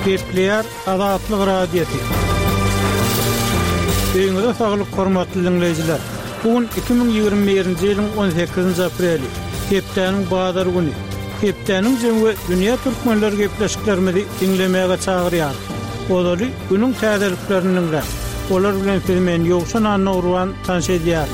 Kepler Azatlyk Radiosu. Beýle saglyk hormatly dinleýijiler. Bugün 2021-nji ýylyň 18-nji apreli. Hepdeniň bazar güni. Hepdeniň jemgy dünýä türkmenleri gepleşiklerimizi dinlemäge çagyrýar. Olary günüň täzeliklerini dinler. Olar bilen filmen ýokşan anawruan tanşedýär.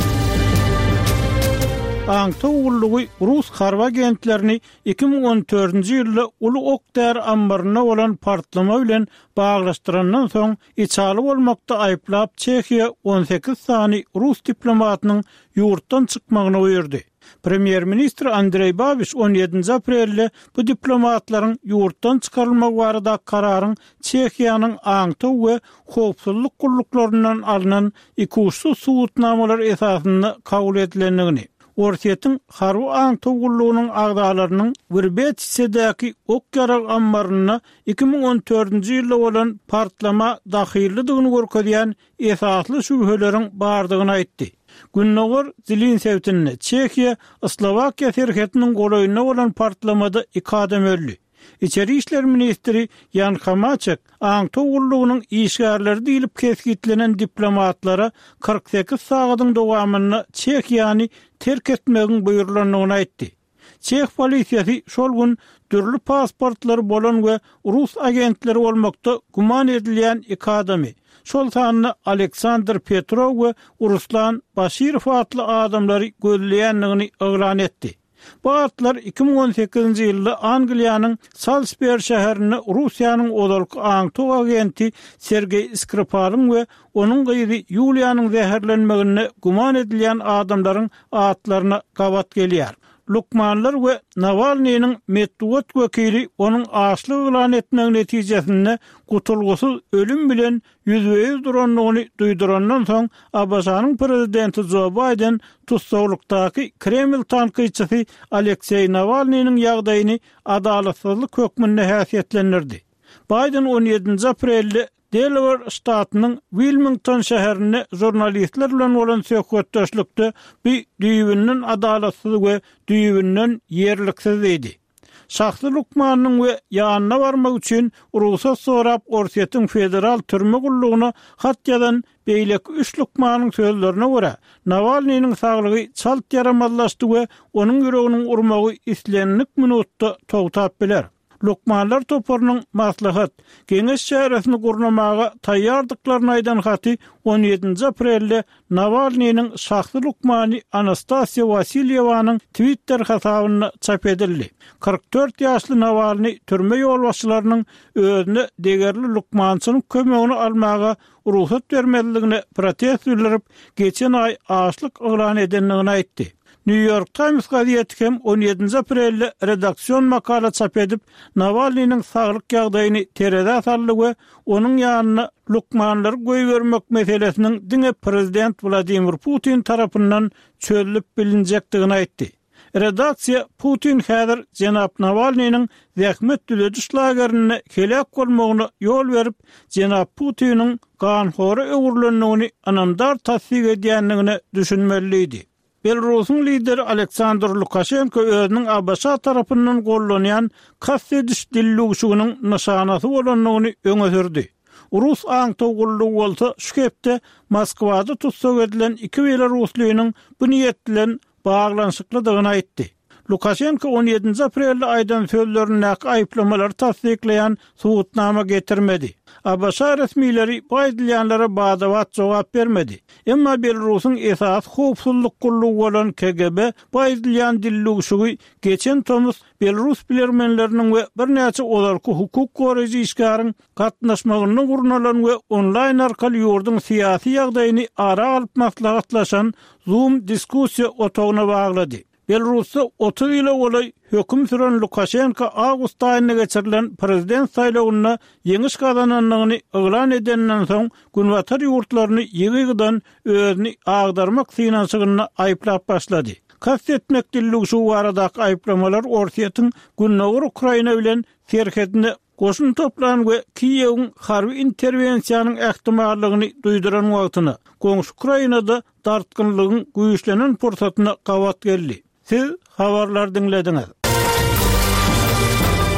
Aňta ullugy Rus harba agentlerini 2014-nji ýylda Ulu Oktar ambaryna bolan partlama bilen baglaşdyrandan soň içaly bolmakda aýplap Çekiýa 18 sany Rus diplomatynyň ýurtdan çykmagyny buyurdy. Premier Ministr Andrey Babiš 17 aprelde bu diplomatlaryň ýurtdan çykarylmagy barada kararyň Çekiýanyň aňta we howpsuzlyk gulluklaryndan alynan iki uçsuz suwutnamalar esasynda kabul edilendigini, Ortiýetiň harby aňta gullugynyň agdalarynyň Birbet sedäki Okyarak ambaryna 2014-nji ýylda bolan partlama dahillidigini görkezýän esasly şübheleriň bardygyny aýtdy. Günnogor Zilinsewtini Çekiýa Slovakiýa serhetiniň golaýyna bolan partlamada 2 adam öldü. İçeri işler ministri Jan Hamaček aňta gullugynyň işgärleri diýilip keskitlenen diplomatlara 48 sagatyň dowamyny Çekiýany terk etmegiň buýrulanyny aýtdy. Çek polisiýasy şol gün türlü pasportlary bolan we Rus agentleri bolmakda guman edilýän 2 adamy, şol sanyny Aleksandr Petrov we Ruslan Bashirov adly adamlary gözleýändigini oglan etdi. Bu atlar 2018-nji ýylda Angliýanyň Salisbury şäherine Russiýanyň odalyk aňta agenti Sergey Skripalň we onuň gyzy Yuliýanyň zäherlenmegine guman edilýän adamlaryň atlaryna gabat gelýär. Lukmanlar we Navalnyň Medwed wekili onuň aşlyk elan etmegi netijesinde gutulgusyz ölüm bilen ýüzbeýiz duranlygyny duýdurandan soň Abasanyň prezidenti Joe Biden tutsawlykdaky Kreml tanqyçysy Aleksey Navalnyň ýagdaýyny adalatsyzlyk hökmüne häsiýetlendirdi. Biden 17 aprelde Delaware ştatynyň Wilmington şäherine jurnalistler bilen bolan söhbetdeşlikde bir düýbünden adalatsyz we düýbünden ýerliksiz idi. Şahsy lukmanyň we ýanyna barmak üçin ruhsat sorap Ortiýetiň federal türme gullugyna hat ýazan beýleki 3 lukmanyň sözlerine görä Navalnyň saglygy çalt ýaramazlaşdy we onuň ýüreginiň urmagy islenlik minutda togtap biler. Lukmanlar toparynyň maslahat Geňeş şäheresini gurnamaga taýýardyklaryny aýdan haty 17 aprelde Navalnyň şahsy lukmany Anastasiya Vasilyewaның Twitter hesabyna çap edildi. 44 ýaşly Navalny türme ýolbaşçylarynyň özüne degerli lukmançynyň kömegini almaga ruhsat bermeliligine protest bildirip geçen ay açlyk elan edenligini aýtdy. New York Times gazetesi hem 17 aprelde redaksiyon makala çap edip Navalnyň saglyk ýagdaýyny terede atarly we onuň ýanyna lukmanlar goýbermek meselesiniň diňe prezident Vladimir Putin tarapyndan çözülip bilinjekdigini aýtdy. Redaksiýa Putin häzir jenap Navalnyň zähmet düledüş lagerine kelek bolmagyna ýol berip, jenap Putiniň ganhory öwürlendigini anamdar tasdik edýändigini düşünmeliydi. Belarusyň lideri Aleksandr Lukashenko özüniň Abasa tarapyndan gollanýan kassediş dillugşugynyň nyşanasy bolanlygyny öňe sürdi. Rus aňta gullugy bolsa şu kepde Moskwada tutsak edilen 2 Belaruslynyň bu niýet bilen baglanşyklydygyny aýtdy. Lukashenko 17 aprelde aýdan sözlerini aýplamalar tasdikleýän suwutnama getirmedi. Abasa resmileri bu aýdylýanlara badawat jogap bermedi. Emma Belarusyň esas howpsuzlyk gullugy bolan KGB bu aýdylýan dillugşugy geçen tomuz Belarus bilermenleriniň we bir näçe olarky hukuk goraýjy işgäriň gatnaşmagyny gurnalan we onlaýn arkaly ýurdun syýasy ýagdaýyny ara alyp maslahatlaşan Zoom diskussiýa otagyna baglady. Belarusda 30 ýyla bolay höküm süren Lukashenko awgust aýyna geçirilen prezident saýlawyna ýeňiş gazananlygyny elan edenden soň günwatar ýurtlaryny ýygydan özüni agdarmak synançygyny aýplap başlady. Kastetmek dillugşy baradaky aýplamalar Ortiýetiň günnogor Ukraina bilen serhetine goşun toplanan we Kiýewiň harby interwensiýanyň ähtimallygyny duýduran wagtyna goňşy Ukrainada dartgynlygyň güýçlenen pursatyna gabat geldi. Siz habarlar dinlediňiz.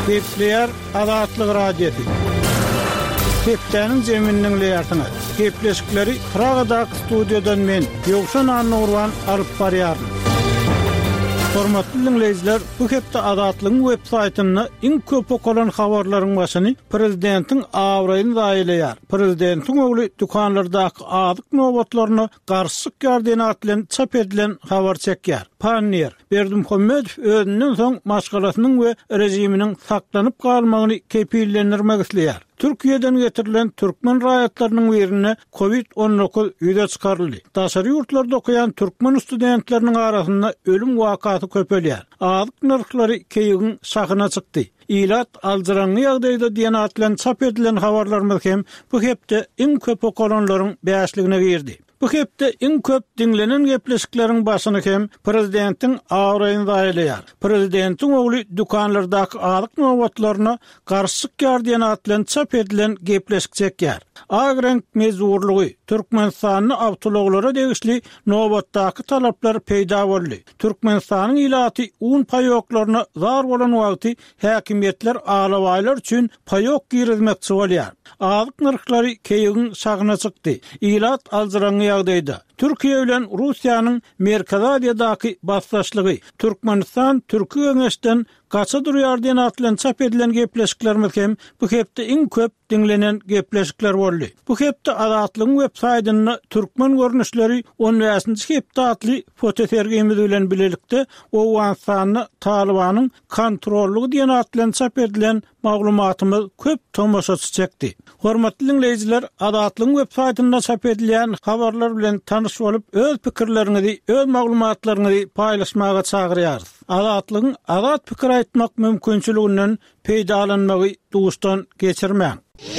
Gepleýär Azatlyk radiosu. Geplerin zeminiň leýartyny. Gepleşikleri Pragadak studiodan men Ýogşan Anurwan alyp barýarym. Hormatly dinleýijiler, bu hepde Azatlygyň web saýtyny iň köp okulan habarlaryň başyny prezidentiň awraýyny daýylýar. Prezidentiň ogly dukanlardaky azyk nowatlaryny garşyk ýardyna atlan çap edilen habar çekýär. Panier Berdimuhammedow özünden soň maşgalatynyň we rejiminiň saklanyp galmagyny kepillendirmek isleýär. Türkiýeden getirilen türkmen raýatlarynyň birine COVID-19 ýüze çykaryldy. Daşary ýurtlarda okuyan türkmen studentleriniň arasynda ölüm wakaty köpelýär. Azyk narhlary keýigiň şahyna çykdy. İlat aldyranly ýagdaýda diýen atlan çap edilen habarlarymyz hem bu hepde iň köp okulanlaryň bäşligine girdi. Bu hepde iň köp dinlenen gepleşikleriň başyny hem prezidentiň awraýyny daýylýar. Prezidentiň ogly dukanlardaky azyk nowatlaryna garşyk ýardyna atlan çap edilen gepleşik çekýär. Agrenk mezurlugy Türkmenistanyň awtologlara degişli nowatdaky talaplar peýda boldy. Türkmenistanyň ilaty un paýoklaryna zar bolan wagty häkimetler alawaýlar üçin paýok girizmekçi bolýar. Azyk narhlary keýigiň şahyna çykdy. İlat aldyranly ýagdaýda Türkiýe bilen Russiýanyň Merkezi Aziýadaky bassaşlygy Türkmenistan türki öňeşden gaça durýar diýen atlan çap edilen gepleşiklerimiz hem bu hepde iň köp dinlenen gepleşikler boldy. Bu hepde Azatlygyň web saýtyny türkmen görnüşleri 10-nji hepde atly fotosergimiz bilen bilelikde Owganstanyň Talibanyň kontrollugy diýen atlan çap edilen maglumatymyz köp tomoşaçy çekdi. Hormatly dinleýijiler, Azatlygyň web saýtynda çap edilen habarlar bilen tanış bolup öz pikirleriňizi, öz maglumatlaryňyzy paýlaşmaga çagyrýarys. Azatlygyň azat pikir aýtmak mümkinçiliginden peýdalanmagy duşdan geçirmäň.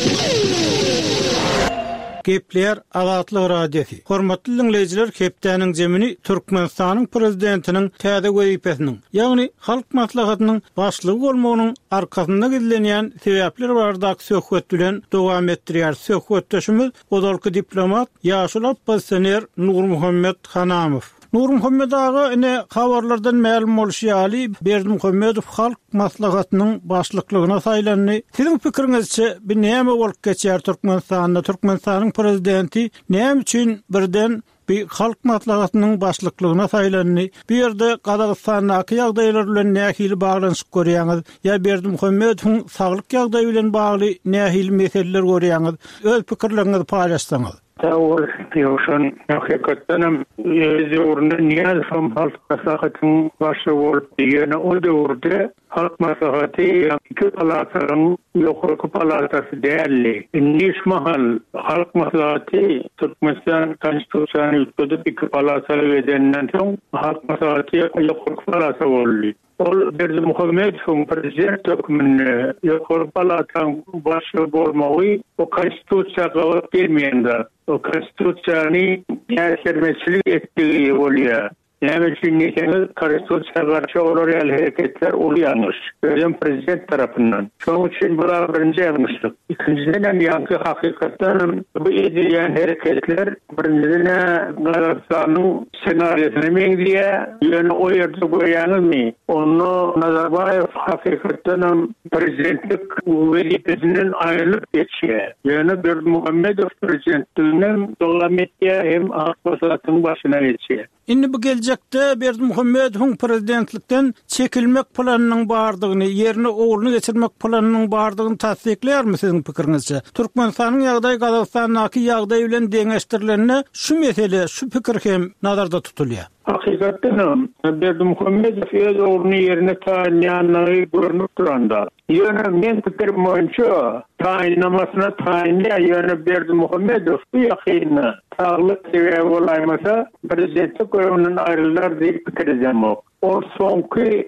Gepleýär Azatlyk radiosu. Hormatly dinleýijiler, hepdeniň zemini Türkmenistanyň prezidentiniň täze wezipesiniň, ýagny halk maslahatynyň başlygy bolmagynyň arkasynda gidilenýän sebäpler bardak söhbet bilen dowam etdirýär. Söhbetdeşimiz Odalky diplomat Ýaşul Abbassener Nurmuhammed Hanamow. Nurmuhammed ağa ine habarlardan ma'lum bolýaly, Berdimuhammedow halk maslahatynyň başlyklygyna saýlandy. Siziň pikiriňizçe bir näme bolup geçýär Türkmenistanda? Türkmenistanyň prezidenti näme üçin birden bir halk maslahatynyň başlyklygyna saýlandy? Bir ýerde Gazagystanyň ýagdaýlary bilen nähili baglanyşyk görýäňiz? Ýa Berdimuhammedowyň saglyk ýagdaýy bilen bagly nähili meseleler görýäňiz? Öz pikirleriňizi paýlaşsaňyz. Tawur ýoşan hakykatdanam ýerinde niýaz hem halk maslahatynyň başy bolup ýene o döwürde halk maslahaty iki palataryň ýokary palatası däli. Nismahal halk maslahaty Türkmenistan konstitusiýasyny ýetdirip iki palatary edenden soň halk maslahaty ýokary palatası boldy. Ol Berdimuhammedow prezident hökmüne ýokary palataň başy bolmagy o konstitusiýaga gelmeýändir. O konstitusiýany ýa-sermeçilik etdigi bolýar. Näme üçin näme konstitusiýaga garşy olan hereketler olýanys. Özüm prezident tarapyndan. Şoň üçin bular birinji ýagnyşlyk. İkinciden ýa-da hakykatdan bu edilen hereketler birinjine Gazagystanyň senaryosyny meňdiýär. Ýöne o ýerde goýanymy. Onu Nazarbayev hakykatdan prezidentlik wezipesinden aýrylyp geçýär. Ýöne Berdimuhammedow prezidentliginden dowam etýär hem akbasatyň başyna geçýär. Indi bu geljekde Berdimuhammedowyň prezidentlikden çekilmek planynyň bardygyny, ýerine ogluny geçirmek planynyň bardygyny tasdikleýärmi siziň pikiriňizçe? Türkmenistanyň ýagdaýy Gazagystanyň ýagdaýy bilen deňeşdirilenine şu mesele, şu pikir hem nazarda tutulýar. Hakykatdan Berdimuhammedow öz ogluny ýerine taýinýanlary görünüp duranda. Ýöne men pikirim boýunça taýinlamasyna taýinlä ýöne Berdimuhammedow bu ýakyny sağlık sebäbi bolaýmasa prezidentlik görevininden aýrylar diýip pikirjemok. O soňky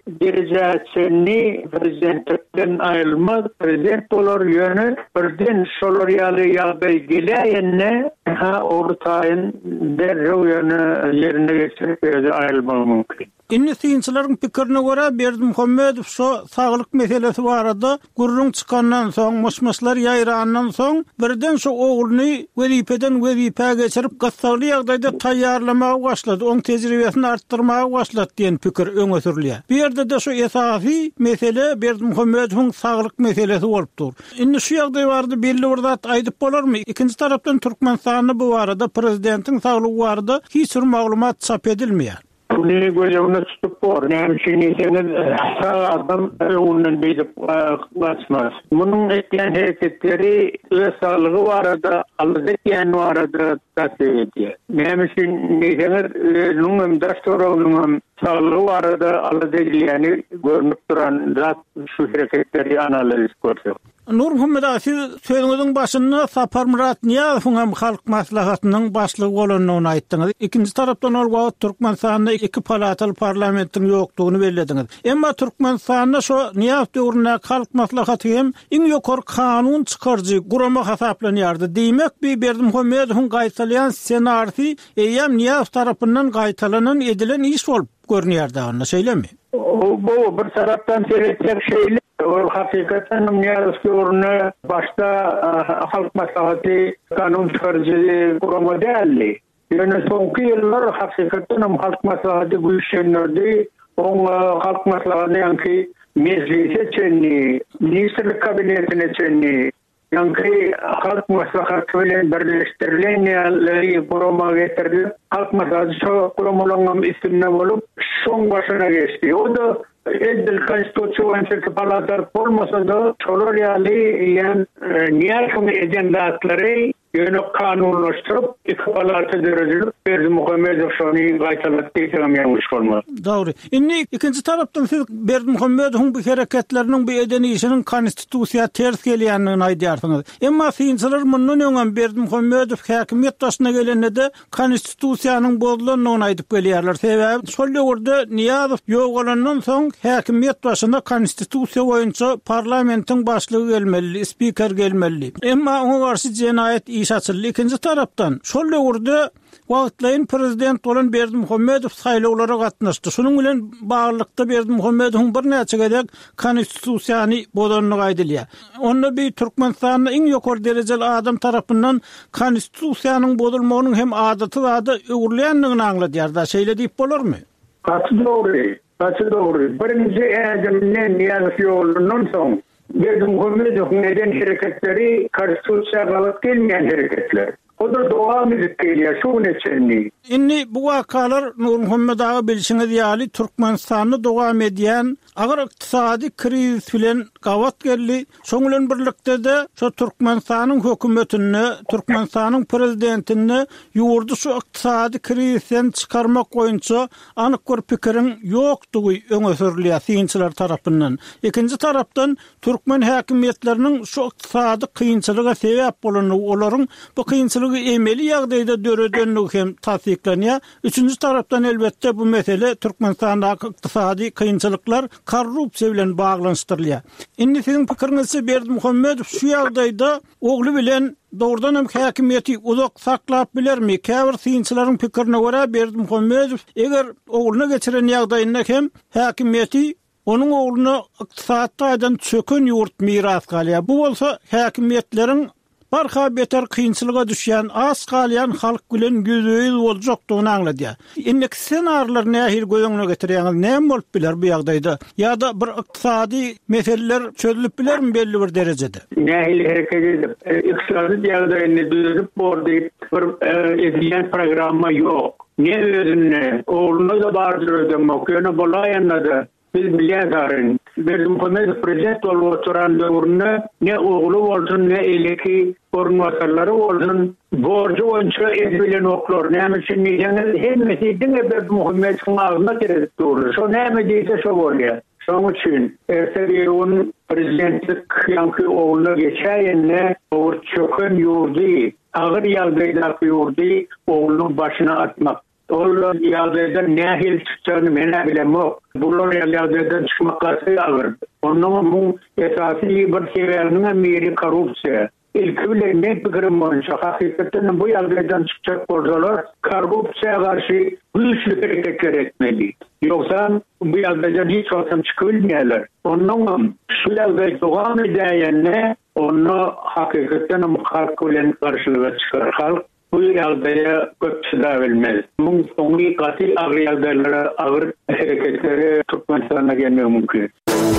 derejäçini prezidentlikden aýrylmaz, prezident bolar ýöne birden şolar ýagdaý gelýänne ortaýyn derrew ýöne ýerine geçirip aýrylmagy mümkin. Inni synçylaryň pikirine görä Berdimuhammedow şo saglyk meselesi barada gurrun çykandan soň, muşmuşlar ýaýrandan soň birden şo ogluny wezipeden wezipäge geçirip gassagly ýagdaýda taýýarlamagy başlady, oň tejribesini artdyrmagy başlady diýen pikir fikirler öňe sürülýär. Bir ýerde de şu esasy mesele Berdimuhammedowyň saglyk meselesi bolupdyr. Indi şu ýagdaý bardy belli bir zat aýdyp bolarmy? Ikinji tarapdan Türkmenistanyň bu barada prezidentiň saglygy barada hiç bir maglumat çap edilmeýär. Ne gözümde tutup var. Yani şimdi adam onun bir basmaz. Bunun etkilen hareketleri sağlığı var da aldatyan var da tasvir. Yani şimdi nungum dastorunum sağlığı var da aldatyan görünüp duran zat şu hareketleri analiz ediyor. Nur Muhammed Asi sözüňiziň başynda Sapar Murat Niýazowyň hem halk maslahatynyň başlygy bolanyny aýtdyňyz. Ikinji tarapdan ol wagt Türkmenistanda iki palataly parlamentiň ýokdugyny bellädiňiz. Emma Türkmenistanda şu Niýazow döwründe halk maslahaty hem iň ýokary kanun çykarjy gurama hasaplanýardy. Diýmek bir Berdimuhammedowyň gaýtalýan ssenariýy eýem Niýazow tarapyndan gaýtalanan edilen iş bolup görünýärdi, anna şeýlemi? Bu bir taraftan seyretecek şeyler. O hakikaten Niýazow başta halk maslahaty kanun çıkarıcı kurama değerli. Yani sonki yıllar hakikaten halk maslahaty güýçlendirdi. O halk maslahaty meclise çenni, ministrlik kabinetine çenni, yani halk maslahaty bilen birleşdirilen ýerleri kurama getirdi. Halk maslahaty kuramalarının üstünde bolup şoň başına geçti. O da el konstitusiýony palatar bolmasa da çolorýaly ýa Niýazowyň ejendatlary ýöne kanunlaşdyryp iki palata derejeli Berdimuhammedow şonu gaýtalatdy ýa-da bolmaz. Dogry. Indi ikinji tarapdan siz Berdimuhammedowyň bu hereketlerining bu edenişiniň konstitusiýa ters gelýändigini aýdýarsyňyz. Emma synçylar mundan öňem Berdimuhammedow häkimiýet başyna gelende konstitusiýanyň bozulanyny aýdyp gelýärler. Sebäbi şol ýerde Niýazow ýok bolandan soň häkimiýet başyna konstitusiýa boýunça parlamentiň başlygy gelmeli, spiker gelmeli. Emma oňa garşy jenaýet iş açyldy. Ikinji tarapdan şol ýerde wagtlaýyn prezident bolan Berdimuhammedow saýlawlara gatnaşdy. Şunuň bilen baglykda Berdimuhammedowyň bir näçe gedek konstitusiýany bozulanyny aýdylýar. Onda bir Türkmenistanyň iň ýokary derejeli adam tarapyndan konstitusiýanyň bozulmagynyň hem adaty wada öwürlendigini aňladýar-da. Şeýle diýip bolarmy? Doğru. Birinci eğitimden Niýazow ýolundan soň Berdimuhammedowyň eden hereketleri konstitusiýaga galat gelmeýän hereketler. O da dowam edip gelýär, şu neçenli. Indi bu wakalar Nur Muhammed ağa bilşiňiz ýaly Türkmenistanyny dowam edýän agyr ykdysady kriz bilen gawat geldi. Şoň bilen birlikde de şu Türkmenistanyň hökümetini, Türkmenistanyň prezidentini ýurdu şu ykdysady krizden çykarmak boýunça anyk bir pikiriň ýokdugy öňe sürülýär synçylar tarapyndan. Ikinji tarapdan Türkmen häkimiýetleriniň şu ykdysady kynçylyga sebäp bolan olaryň bu kynçylygy emeli ýagdaýda döredönligi hem tasdiklanýar. Üçüncü tarapdan elbette bu mesele Türkmenistandaky ykdysady kynçylyklar korrupsiýa bilen baglanşdyrylýar. Indi siziň pikiriňizçe Berdimuhammedow şu ýagdaýda ogly bilen doğrudan hem häkimiýeti uzak saklap bilermi? Käbir synçylaryň pikirine görä Berdimuhammedow eger oglyna geçiren ýagdaýynda hem häkimiýeti onun ogluny ykdysadydan çökün ýurt miras galýar. Bu bolsa häkimiýetleriň barha beter kynçylyga düşýän az galýan halk bilen güzüýüz boljakdygyny aňladýar. Indi ssenariýlar nähil göňüne getirýäňiz näme bolup biler bu ýagdaýda? Ýa-da bir ykdysady meseleler çözülüp bilermi belli bir derejede? Nähil hereket edip ykdysady ýagdaýyny düzüp bordy bir edilen programma ýok. Ne özüne ogluny da bardyr ödemek, ýöne bolaýanda da biz bilýärdiň. Berdimuhammedow prezident bolup oturan döwründe ne oglu bolsun, ne eleki ornatlarlary bolsun, borcu boýunça edbilen oklar. Näme üçin diýeniz, hemmesi diňe Berdimuhammedowyň agyna kirip durur. Şo näme diýse şo bolýar. Şoň üçin ertegiň prezidentlik ýanky ogluny geçäýände owur çökün ýurdy, agyr ýagdaýda ýurdy, oglunyň başyna atmak. Oğlan ýagdaýdan nähil çykdygyny mene bilemok. Bular ýagdaýdan çykmak agyr. Onun bu esasy bir sebäbine meri korrupsiýa. Ilki bilen ne pikirim boýunça hakykatdan bu ýagdaýdan çykjak bolsalar, korrupsiýaga garşy güýçli hereketler etmeli. Ýoksa bu ýagdaýdan hiç wagtym çykylmaýarlar. Onun şu ýagdaý dowam edýänne onu hakykatdan halk bilen garşylyga çykar. Halk bu ýagdaýa köpçüda bilmez. Muň soňky gaty agyr ýagdaýlara agyr hereketleri Türkmenistana gelmegi mümkin.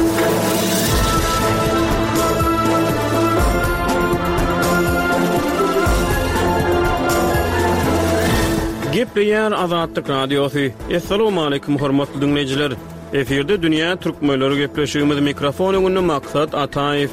Gepleýär Azatlyk Radiosu. Assalamu alaykum hormatly dinleýijiler. Eferde dünýä türkmenleri gepleşigimiz mikrofonyny maksat Ataýew.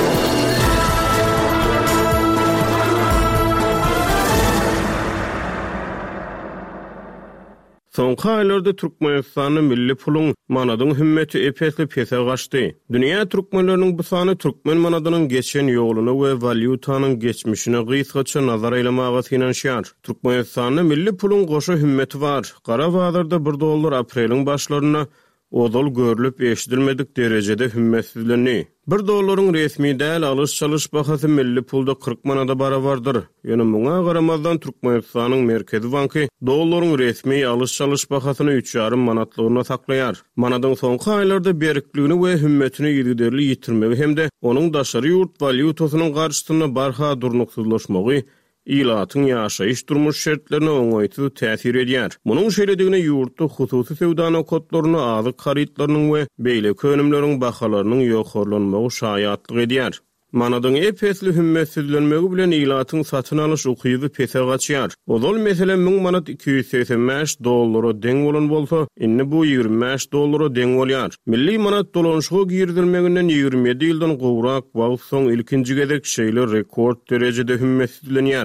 Soňky aýlarda Türkmenistanyň milli puluň manadyň hümmeti epesli pese gaçdy. Dünýä türkmenleriniň bu sany türkmen manadynyň geçen ýoluny we valyutanyň geçmişine gysgaça nazar eýlemagy finansiýar. Türkmenistanyň milli puluň goşa hümmeti bar. Gara bazarda $1 apreliň başlaryna odol görülüp eşidilmedik derejede hümmetsizlenýär. $1 resmi däl alış-çalış bahasy milli pulda 40 manada barabardyr. Ýöne muňa garamazdan Türkmenistanyň Merkezi banky dollaryň resmi alış-çalış bahasyny 3,5 manatlygyna saklaýar. Manadyň soňky aýlarda berikligini we hümmetini ýygyderli ýitirmegi hemde onuň daşary ýurt valyutasynyň garşysyna barha durnuksuzlaşmagy ilatyň ýaşaýyş durmuş şertlerine oňaýsy täsir edýär. Munyň şeýledigine ýurtda hususy sewda kodlaryny azyk haritlarynyň we beýle könümleriň bahalarynyň ýokarlanmagy şaýatlyk edýär. Manadyň epesli hümmetsizlenmegi bilen ilatyň satyn alyş ukyby pese gaçýar. Ozal meselen $1000 $285 deň bolan bolsa, indi bu $25 deň bolýar. Milli manat dolanşygy girdilmeginden 27 ýyldan gowrak wagt soň ilkinji gezek şeýle rekord derejede hümmetsizlenýär.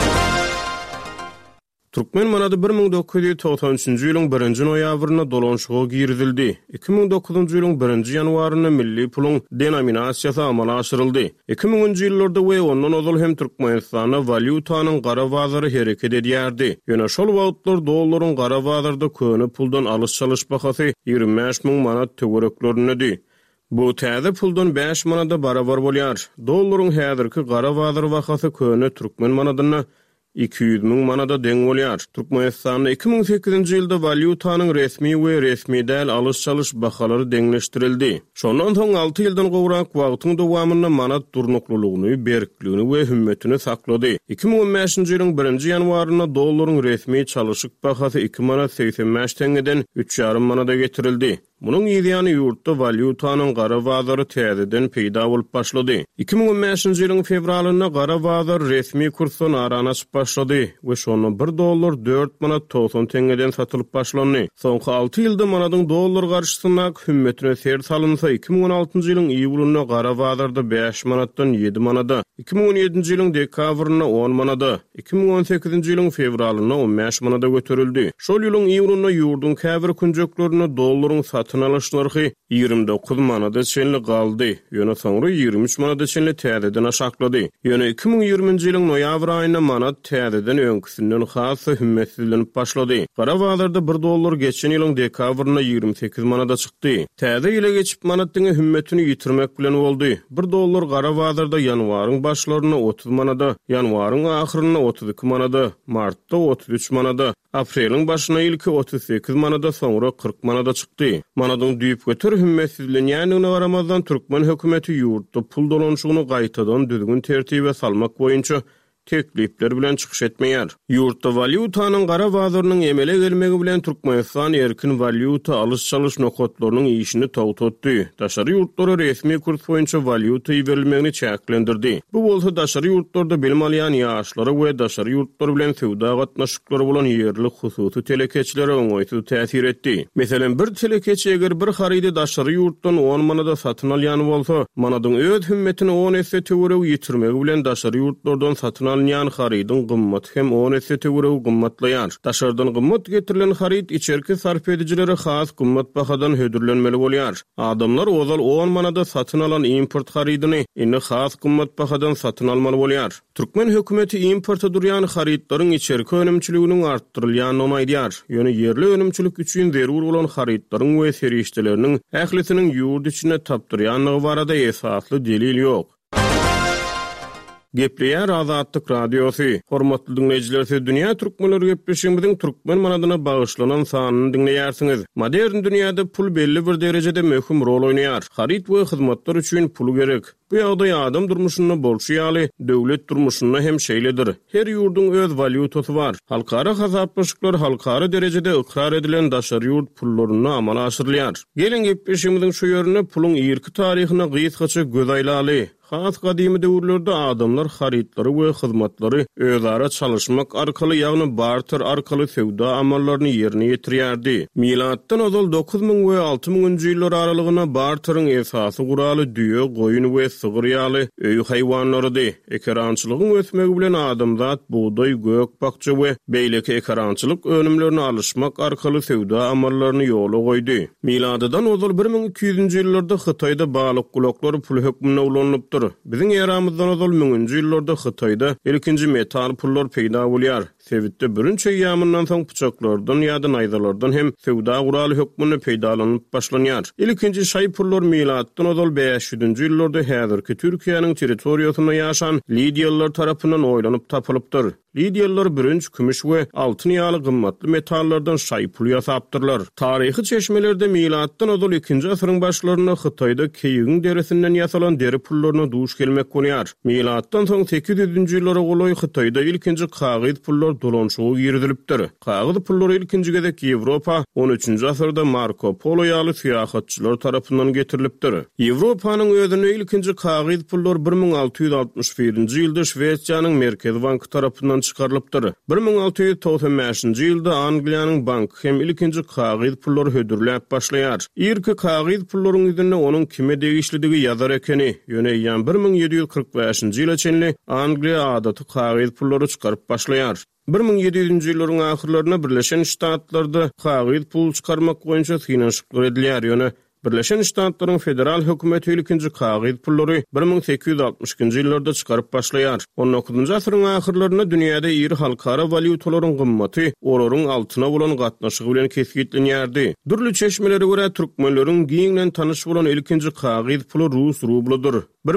Türkmen manady 1993-nji ýylyň 1-nji noýabryna dolanşyga girdildi. 2009-njy ýylyň 1-nji ýanwaryna milli puluň denominasiýasy amala aşyryldy. 2000-nji ýyllarda we ondan ozal hem Türkmenistana valyutanyň gara bazary hereket edýärdi. Ýöne şol wagtlar dollaryň gara bazarda köni puldan alış-çalış bahasy 25.000 manat töwereklerinde. Bu täze puldan 5 manada barabar bolýar. Dollaryň häzirki gara bazar bahasy köni Türkmen manadyna 200.000 manada deň bolýar. Türkmenistanyň 2008-nji ýylda valyutanyň resmi we resmi däl alış-çalış bahalary deňleşdirildi. Şondan soň 6 ýyldan gowrak wagtyň dowamyna manat durnuklulugyny, berikligini we hümmetini saklady. 2015-nji ýylyň 1-nji ýanwaryna dollaryň resmi çalyşyk bahasy 2 manat 85 teňeden 3,5 manada getirildi. Munyň ýyly ýurtda valyutanyň gara bazary täzeden peýda bolup başlady. 2015-nji ýylyň fevralyna gara bazar resmi kursdan aranaşyp başlady we şonu $1 4 manat 90 teňeden satylyp başlandy. Soňky 6 ýylda manadyň dollar garşysyna hümmetine ser salynsa 2016-njy ýylyň iýulyna gara bazarda 5 manatdan 7 manada, 2017-nji ýylyň dekabryna 10 manada, 2018-nji ýylyň fevralyna 15 manada göterildi. Şol ýylyň iýulyna ýurdun käbir künjeklerini dollaryň satyn alyş narhy 29 manada çenli galdy. Ýöne soňra 23 manada çenli täzeden aşaklady. Ýöne 2020-nji ýylyň noýabr aýyna manat täzeden öňküsinden hasy hümmetsizlenip başlady. Gara bazarda $1 geçen ýylyň dekabryna 28 manada çykdy. Täze ýyla geçip manatdyň hümmetini ýitirmek bilen boldy. $1 gara bazarda ýanwaryň başlaryna 30 manada, ýanwaryň ahyryna 32 manada, martda 33 manada, apreliň başyna ilki 38 manada, soňra 40 manada çykdy. Manadyň düýüp götür hümmetsizlenýändigine garamazdan Türkmen hökümeti ýurtda pul dolanşygyny gaýtadan düzgün tertibe salmak boýunça teklipler bilen çykyş etmeýär. Ýurtda valyutanyň gara bazarynyň emele gelmegi bilen Türkmenistan erkin valyuta alış-çalış nokotlarynyň işini tawtatdy. Daşary ýurtlara resmi kurs boýunça valyuta berilmegini çäklendirdi. Bu bolsa daşary ýurtlarda bilim alýan ýaşlary we daşary ýurtlar bilen sewda gatnaşyklary bolan ýerli hususy telekeçilere oňaýsy täsir etdi. Meselen bir telekeç eger bir harydy daşary ýurtdan 10 manada satyn alýan bolsa, manadyň öz hümmetini 10 esse töwereg ýitirmegi bilen daşary ýurtlardan satyn alýan harydyň gymmaty hem 10 esse töwereg gymmatlaýar. Daşardan gymmat getirilen haryt içerki sarf edijilere has gymmat bahadan hödürlenmeli bolýar. Adamlar ozal 10 manada satyn alan import harydyny indi has gymmat bahadan satyn almaly bolýar. Türkmen hökümeti importa durýan harytlaryň içerki önümçiliginiň artdyrylýanyny aýdýar. Ýöne yerli önümçilik üçin zerur bolan harytlaryň we serişdeleriniň ählisiniň ýurt içine tapdyrýanlygy barada esasly delil ýok. Gepleýär Azatlyk Radiosu. Hormatly dinleýijiler, dünýä türkmenleri gepleşigimiziň türkmen manadyna bagyşlanan sanyny dinleýärsiňiz. Modern dünýäde pul belli bir derejede möhüm rol oýnaýar. Haryt we hyzmatlar üçin pul gerek. Bu ýagdaý adam durmuşyna bolşy ýaly döwlet durmuşyna hem şeýledir. Her ýurdun öz valyutasy bar. Halkara hasaplaşyklar halkara derejede ikrar edilen daşary ýurt pullaryny amala aşyrylýar. Gelin gepleşigimiziň şu ýörüne puluň ýerki taryhyna gysgaça göz aýlaly. Has gadymy döwürlerde adamlar harytlary we hyzmatlary özara çalışmak arkaly ýagny barter arkaly sewda amallaryny ýerine ýetirýärdi. Milatdan ozal 9000 we 6000-njy ýyllar aralygyna barteryň esasy guraly düýe, goýun we sygyr ýaly öýü haýwanlarydy. Ekerançylygyň ösmegi bilen adamzat buğday, gök, bakça we beýleki ekerançylyk önümlerini alışmak arkaly sewda amallaryny ýola goýdy. Miladydan ozal 1200-njy ýyllarda Hytaýda balyk gulaklary pul hökmüne ulanypdyr. Biziň eramyzdan ozal 1000-njy ýyllarda Hytaýda ilkinji metal pullar peýda bolýar. Sewitde birinçi ýamyndan soň puçaklardan ýa-da naýzalardan hem sewda guraly hökmüne peýdalanyp başlanýar. Ilkinji şaý pullar milatdan ozal 500-njy ýyllarda häzirki Türkiýanyň territoriýasyna ýaşan Lidiýalar tarapyndan oýlanyp tapylypdyr. Lidiýalar birinçi kümüş we altyn ýaly gymmatly metallardan şaý pul ýasapdyrlar. Taryhy çeşmelerde milatdan ozal 2-nji asyryň başlaryna Hytaýda keýigiň derisinden ýasalan deri pullaryna duş gelmek bolýar. Milatdan soň 800-njy ýyllara goloý Hytaýda ilkinji kagyz pullar dolanşygy ýerdilipdir. Kagyz pullary ilkinji gezek Ýewropa 13-nji asyrda Marco Polo ýaly syýahatçylar tarapyndan getirilipdir. Ýewropanyň özüne ilkinji kagyz pullar 1661-nji ýylda Şweýçýanyň Merkez banky tarapyndan çıkarılıpdır. 1695-nji ýylda Angliýanyň banky hem ilkinji kagyz pullary hödürläp başlaýar. Irki kagyz pullaryň ýüzünde onuň kime degişlidigi ýazar ekeni, ýöne 1745-nji ýyla çenli Angliýa adaty kagyz pullary çykaryp başlaýar. 1700-njy ýyllaryň ahyrlaryna Birleşen Ştatlarda kagyz pul çykarmak boýunça synaşyklar edilýär. Ýöne Birleşen Ştatlaryň federal hökümeti ilkinji kagyz pullary 1860-njy ýyllarda çykaryp başlaýar. 19-njy asyryň ahyrlaryna dünýäde iri halkara valyutalaryň gymmaty olaryň altyna bolan gatnaşygy bilen kesgitlenýärdi. Durly çeşmelere görä türkmenleriň giňden tanyş bolan ilkinji kagyz puly Rus rubludyr.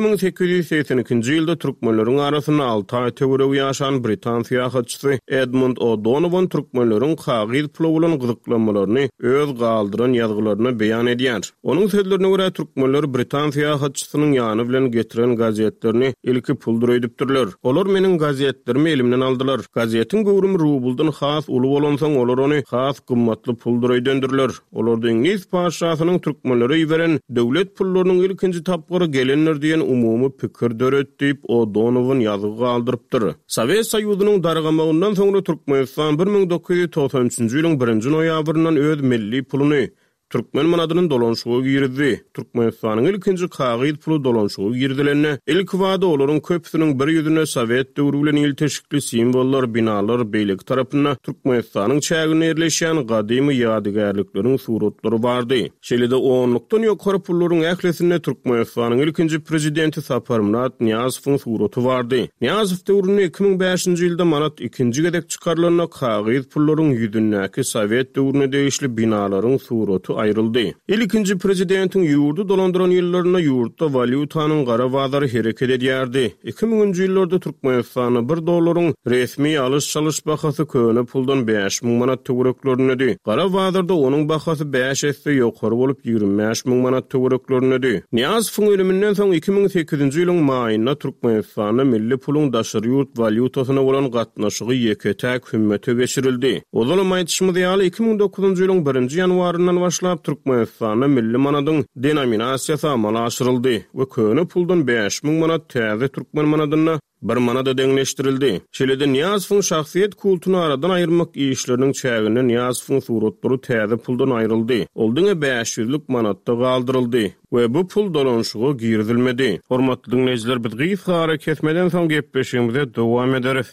1882-nji ýylda türkmenleriň arasyna 6 aý töwereg ýaşan Britan syýahatçysy Edmund O'Donovan türkmenleriň kagyz puly bolan gyzyklanmalaryny öz galdyran ýazgylaryna beýan edýär. Onun sözlerine göre türkmenler Britan syýahatçysynyň ýany bilen getiren gazetlerini ilki puldur öýdüpdirler. Olar meniň gazetlerimi elimden aldylar. Gazetiň gowrumy rubuldan has uly bolansaň olar ony has gymmatly puldur öýdendirler. Olardy Ingilis paşasynyň türkmenlere ýiberen döwlet pullarynyň ilkinji tapgary gelenler diýen umumy pikir döretdip O'Donovan ýazygy aldyrypdyr. Sowet Soýuzynyň dargamagyndan soňra Türkmenistan 1993-nji ýylyň 1-nji noýabryndan öz milli puluny Türkmen manadynyň dolanşygy girdi. Türkmenistanyň ilkinji kagyz pulu dolanşygy girdilerine ilk wada olaryň köpüsiniň bir ýüzüne Sowet döwrü bilen ilteşikli simbollar, binalar beýlik tarapyndan Türkmenistanyň çägine ýerleşýän gadymy ýadygärlikleriň suratlary bardy. Şeýle-de 10-lukdan ýokary pullaryň ählesinde Türkmenistanyň ilkinji prezidenti Saparmurat Niyazowyň suraty bardy. Niyazow döwrüne 2005-nji ýylda manat ikinji gezek çykarylan kagyz pullaryň ýüzündäki Sowet döwrüne degişli binalaryň suraty ayrıldı. İlkinji prezidentin ýurdu dolandyran ýyllaryna ýurtda valyutanyň gara bazary hereket edýärdi. 2000-nji ýyllarda Türkmenistana $1 resmi alış-çalış bahasy köne puldan 5000 manat töwereklerinde. Gara bazarda onuň bahasy 5 esde ýokary bolup 25000 manat töwereklerinde. Niyazowyň ölümünden soň 2008-nji ýylyň maýyna Türkmenistana milli puluň daşary ýurt valyutasyna bolan gatnaşygy ýeketäk hümmetge geçirildi. O zaman aýtýarymyz ýaly 2009-njy ýylyň 1-nji ýanwaryndan Türkmenistana milli manadyň denominasiýasy amala aşyryldy we köne puldan 5000 manat täze türkmen manadyna bir manada deňleşdirildi. Şeýle-de Niyazowyň şahsiýet kultuny aradan aýyrmak işleriniň çägine Niyazowyň suratlary täze puldan aýryldy. Ol diňe 500-lik manatda galdyryldy we bu pul dolanşygy girdilmedi. Hormatly dinleýijiler, biz gyýyp hareket etmeden soň gepleşigimize dowam ederiz.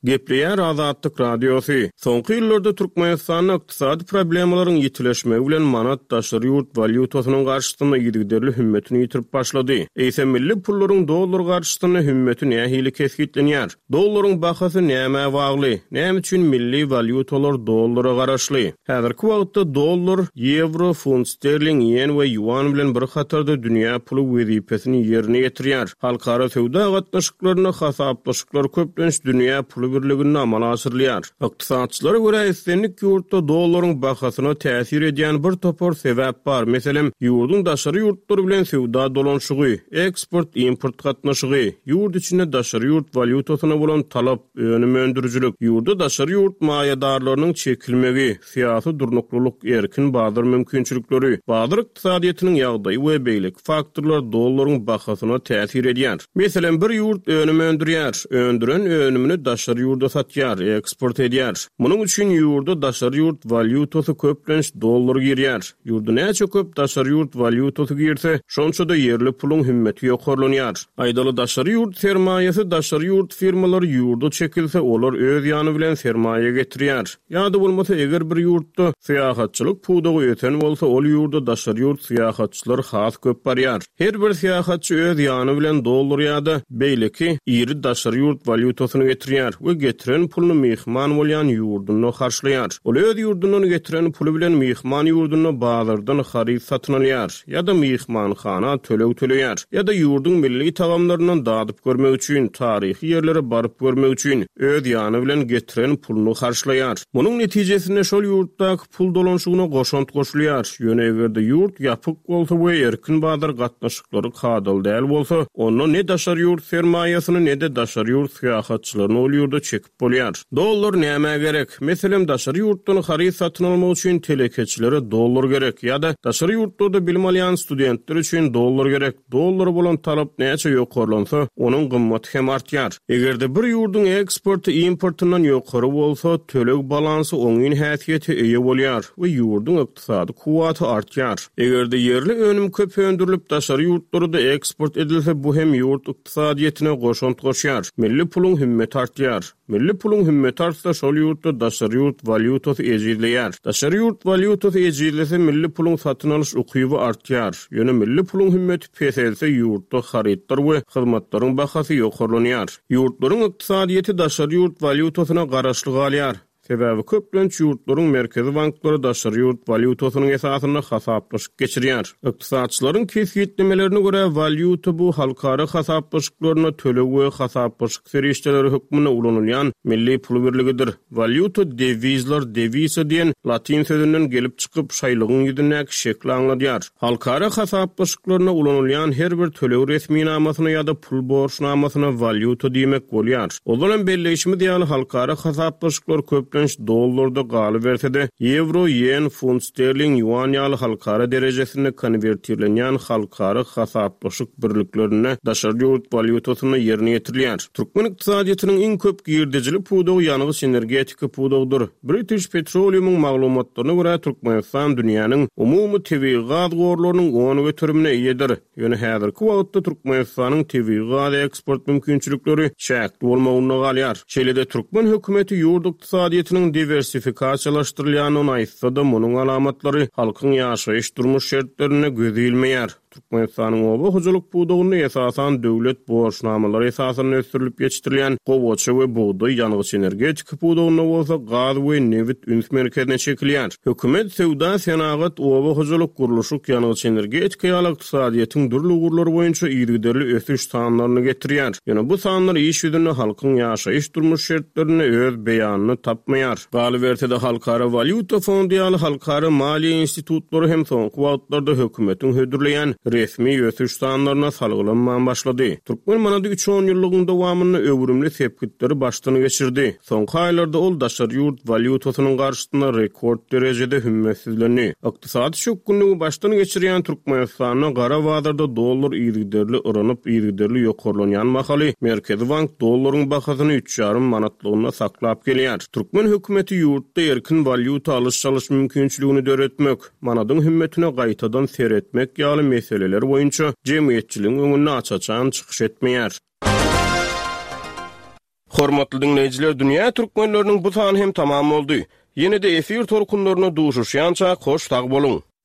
Gepleýär Azatlyk Radiosu. Soňky ýyllarda Türkmenistanyň ykdysady problemlarynyň ýitileşmegi bilen manat daşary ýurt valyutasynyň garşysynda ýigderli hümmetini ýitirip başlady. Eýse milli pullaryň dollar garşysynda hümmeti nähili kesgitlenýär. Dollaryň bahasy näme bagly? Näme üçin milli valyutalar dollara garaşly? Häzirki wagtda dollar, euro, funt sterling, yen we yuan bilen bir hatarda dünýä pulu wezipesini ýerine ýetirýär. Halkara sowda gatnaşyklaryna hasaplaşyklar köplenç dünýä pulu birligini amala asyrlýar. Ykdysatçylara görä esenlik ýurtda dollaryň bahasyna täsir edýän bir topar sebäp bar. Meselem, ýurdun daşary ýurtlary bilen sowda dolanşygy, eksport, import gatnaşygy, ýurt içinde daşary ýurt valyutasyna bolan talap, önüm öndürüjülük, ýurda daşary ýurt maýadarlarynyň çekilmegi, syýasy durnuklyk, erkin bazar mümkinçilikleri, bazar ykdysadyýatynyň ýagdaýy we beýlik faktorlar dollaryň bahasyna täsir edýär. Meselem, bir ýurt önüm öndürýär, öndüren önümini daşary ýurda satýar, eksport edýär. Munyň üçin ýurda daşary ýurt valyutasy köplenç dollar girýär. Ýurda näçe köp daşary ýurt valyutasy girse, şonça da ýerli puluň hümmeti ýokarlanýar. Aýdaly daşary ýurt sermaýesy daşary ýurt firmalary ýurda çekilse, olar öz ýany bilen sermaýe getirýär. Ýa-da bolmasa eger bir ýurtda syýahatçylyk pudagy öten bolsa, ol ýurda daşary ýurt syýahatçylar has köp barýar. Her bir syýahatçy öz ýany bilen dollar ýa-da beýleki ýeri daşary ýurt valyutasyny getirýär we getiren pulny mehman bolýan ýurduny harçlaýar. Ol öz ýurduny getiren puly bilen mehman ýurduny bazardan haryp satyn alýar, ýa-da mehmanxana töleýär, ýa-da ýurdun milli tagamlaryny dadyp görmek üçin, taryhy ýerlere baryp görmek üçin öz ýany bilen getiren pulny harçlaýar. Munyň netijesinde şol ýurtdaky pul dolanşygyna goşant goşulýar. Ýöne egerde ýurt ýapyk bolsa we erkin bazar gatnaşyklary kadal däl bolsa, onu ne daşary ýurt sermaýasyny ne de daşary ýurt syýahatçylaryny ol ýurda çekip bolýar. Dollar näme gerek? Meselem, daşary ýurtdan haryp satyn almak üçin telekeçilere dollar gerek, ýa-da daşary ýurtlarda bilim alýan studentler üçin dollar gerek. Dollar bolan talap näçe ýokarlansa, onuň gymmaty hem artýar. Egerde bir ýurdun eksporty importyndan ýokary bolsa, tölek balansy oňyn häsiýeti eýe bolýar we ýurdun ykdysady kuwaty artýar. Egerde ýerli önüm köp öndürilip daşary ýurtlarda eksport edilse, bu hem ýurt ykdysadyýetine goşant goşýar. Milli puluň hümmeti artýar. Milli puluň hümmeti artsa, şol ýurtda daşary ýurt valyutasy ejizleýär. Daşary ýurt valyutasy ejizlese, milli puluň satyn alyş ukyby artýar. Ýöne milli puluň hümmeti peselse, ýurtda harytlar we hyzmatlaryň bahasy ýokarlanýar. Ýurtlaryň ykdysadyýeti daşary ýurt valyutasyna garaşly galýar. Sebäbi köplenç ýurtlaryň merkezi banklary daşary ýurt valyutasynyň esasyny hasaplaşyk geçirýär. Ykdysatçylaryň kesgitlemelerini görä, valyuta bu halkara hasaplaşyklaryna töleg we hasaplaşyk serişdeleri hökmüne ulanylýan milli pul birligidir. Valyuta devizlar, devisa diýen latin sözünden gelip çykyp şaýlygyň ýüzündäki şekli aňladýar. Halkara hasaplaşyklaryna ulanylýan her bir töleg resminamasyna ýa-da pul borçnamasyna valyuta diýmek bolýar. Olaryň belleşimi diýäli halkara hasaplaşyklar köp dollarda galy bersede, euro, yen, funt sterling, yuan ýaly halkara derejesinde konvertirlenýän halkara hasaplaşyk birliklerine daşary ýurt valyutasyny ýerine ýetirilýär. Türkmen ykdysadyýatynyň iň köp girdijili pudagy ýanygys energetika pudagydyr. British Petroleum'un maglumatlaryna görä, Türkmenistan dünýäniň umumy tebii gaz gorlarynyň 10 götürümine ýedir. Ýöne häzirki wagtda Türkmenistanyň tebii gaz eksport mümkinçilikleri şäkli bolmagyna galýar. Şeýle-de Türkmen hökümeti ýurt ykdysadyýaty diversifikasiyalaşdyrylýanyny aýtsa-da, munyň alamatlary halkyň ýaşaýyş durmuş şertlerine gözilmeýär. Türkmenistanyň oba hujuluk pudagyny esasan döwlet borçnamalary esasyny ösürilip ýetirilýän gowaça we buğday ýanygys energetika pudagyny bolsa gaz we neft üns merkezine çekilýär. Hökümet sowda senagat oba hujuluk guruluşyk ýanygys energetika ýaly ykdysadyýatyň durly gurulary boýunça ýerli ösüş sanlaryny getirýär. Ýöne bu sanlar iş ýüzünde halkyň ýaşaýyş durmuş şertlerine öz beýanyny tapmaýar. Galy bersede halkara valyuta fondy ýaly halkara maliýe institutlary hem soňky wagtlarda hökümetiň hödürleýän resmi ösüş sanlaryna salgylanman başlady. Türkmen manady 3-10 ýyllygynda dowamyny öwrümli sepkitleri başdan geçirdi. Soňky aýlarda ol daşary ýurt valyutasynyň garşysynda rekord derejede hümmetsizlenýär. Ykdysady şokkunlygy başdan geçirýän Türkmenistanyň gara bazarda dollar ýerli ıranyp ýerli ýokarlanýan mahaly Merkezi Bank dollaryň bahasyny 3,5 manatlygyna saklap gelýär. Türkmen hökümeti ýurtda erkin valyuta alyş-salyş mümkinçiligini döretmek, manadyň hümmetine gaýtadan seretmek ýaly meseleler boýunça jemgyýetçiligiň öňüne açaçan çykyş etmeýär. Hormatly dinleyijiler, dünýä türkmenleriniň bu sany hem tamam boldy. Ýene-de efir torkunlaryna duşuşýança hoş tag boluň.